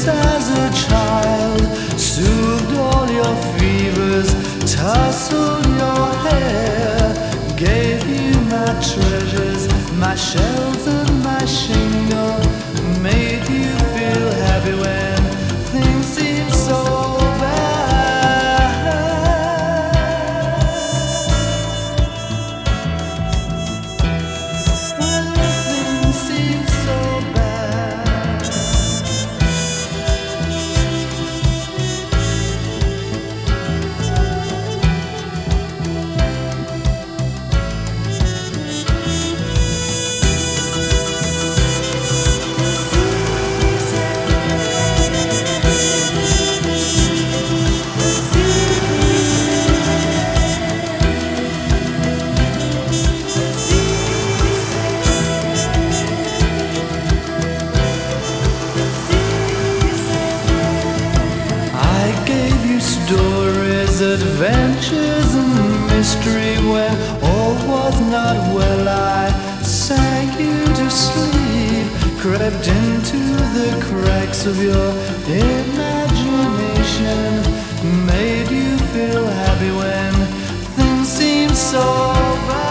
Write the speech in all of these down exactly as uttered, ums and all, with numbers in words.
Years as a child, soothed all your fevers, tousled your hair, gave you my treasures, my shells and my shingle, made you feel happy when things seem so stories, adventures and mystery. When all was not well, I sang you to sleep, crept into the cracks of your imagination, made you feel happy when things seem so bad.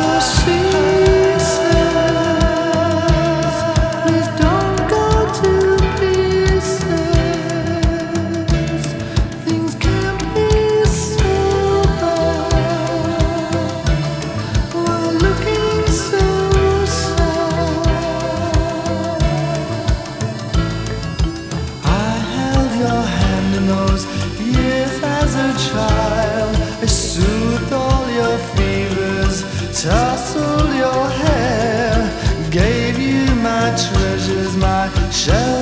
Please don't go to pieces. Things can't be so bad while looking so sad. I held your hand in those years as a child. I soothed all your fevers, tousled your hair, gave you my treasures, my shells.